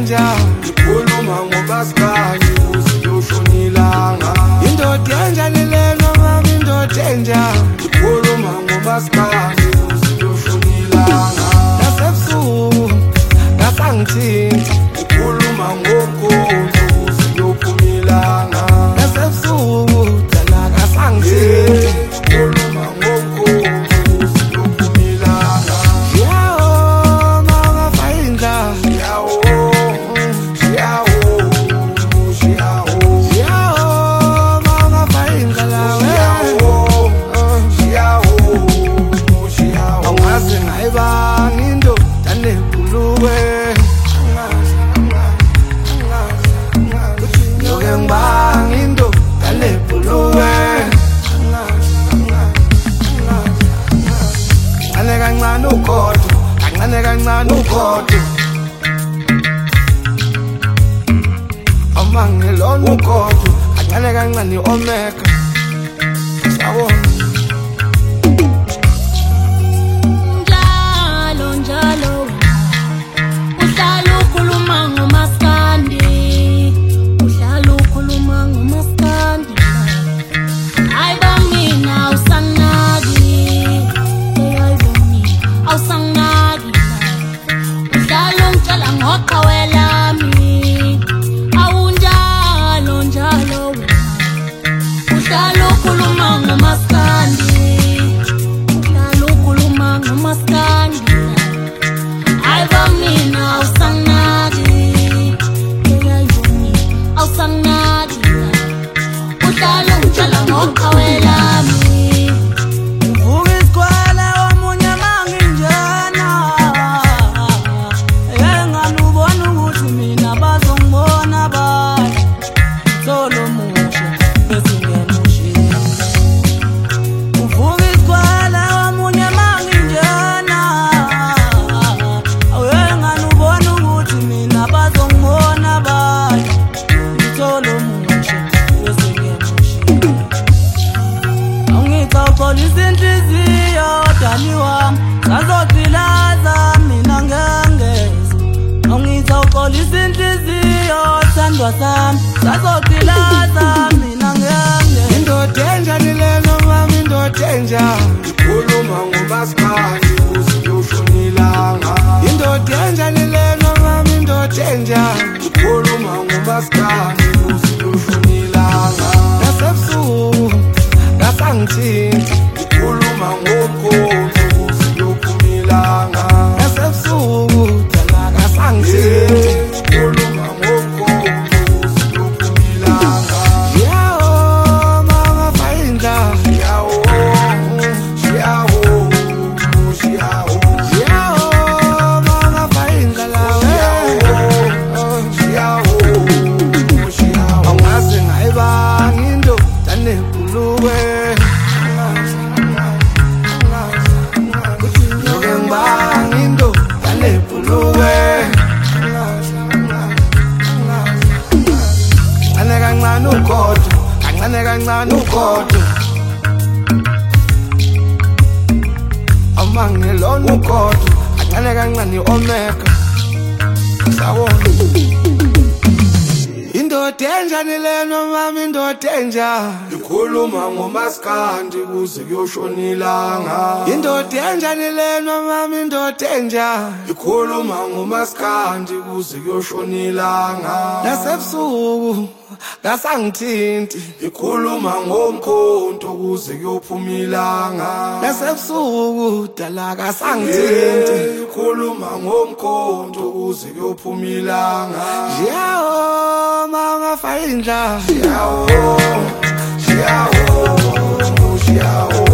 danger, ikhuluma ngomaskandi usiyoshonilanga. Into danger nileno mama, into danger, ikhuluma ngomaskandi usiyoshonilanga. Nasebusuku ngasangithinti, ikhuluma ngonkolo usiyophumilanga. Nasebusuku dala ngasangithinti, ikhuluma ngonkolo usiyophumilanga. Yawo mama fayinda, yawo yawo yawo yawo mama fayinda lawe, yawo yawo yawo. Angaze ngayibanga into danebhuluwe, yoke ngibanga into danebhuluwe. Kancane kancane ugodo, kancane kancane ugodo, amangelona ugodo, kancane kancane i-omega. Sawona njalo njalo uhlala ukhuluma ngomaskandi, uhlala ukhuluma ngomaskandi. Ayibo mina awusanaki, ayibo mina awusanaki. Uhlala ungitshela ngoqhawe lami, awunjalo njalo wena. Uhlala ukhuluma ngomaskandi, uhlala ukhuluma ngomaskandi. Ayibo mina awusanaki, ayibo mina awusanaki. Uhlala ungitshela ngoqhawe lami. uvuka isikwele omunye manginjena, engani ubona ukuthi mina bazongibona bani. Solo musha bese ngiyamushila. Uvuka isikwele omunye manginjena, engani ubona ukuthi mina bazongibona bani. Solo musha bese ngiyamushila. Angicawuxolisa inhliziyo dani wami, sazogqilaza mina ngengeza. Angicawuxolisa inhliziyo thandwa sami, sazogqilaza mina ngengeza. Into danger nileno mama, into danger, ikhuluma ngomaskandi usiyoshonilanga. Into danger nileno mama, into danger, ikhuluma ngomaskandi usiyoshonilanga. Nasebusuku ngasangithinti, ikhuluma ngonkolo usiyophumilanga. Nasebusuku dala ngasangithinti, ikhuluma ngonkolo usiyophumilanga. Yawo mama fayinda, yawo yawo yawo yawo mama fayinda lawe, yawo yawo. Angaze ngayibanga into danebhuluwe, yoke ngibanga into danebhuluwe. Kancane kancane ugodo, kancane kancane ugodo, amangelona ugodo, kancane kancane i-omega. Sawona into danger nileno mama, into danger, ikhuluma ngomaskandi kuze kuyoshonilanga. Into danger nileno mama, into danger, ikhuluma ngomaskandi kuze kuyoshonilanga. Nasebusuku ngasangithinti, ikhuluma ngomkhonto kuze kuyophumilanga. Nasebusuku dala ngasangithinti, ikhuluma ngomkhonto kuze kuyophumilanga. Yawo mama fayinda, yawo yawo yawo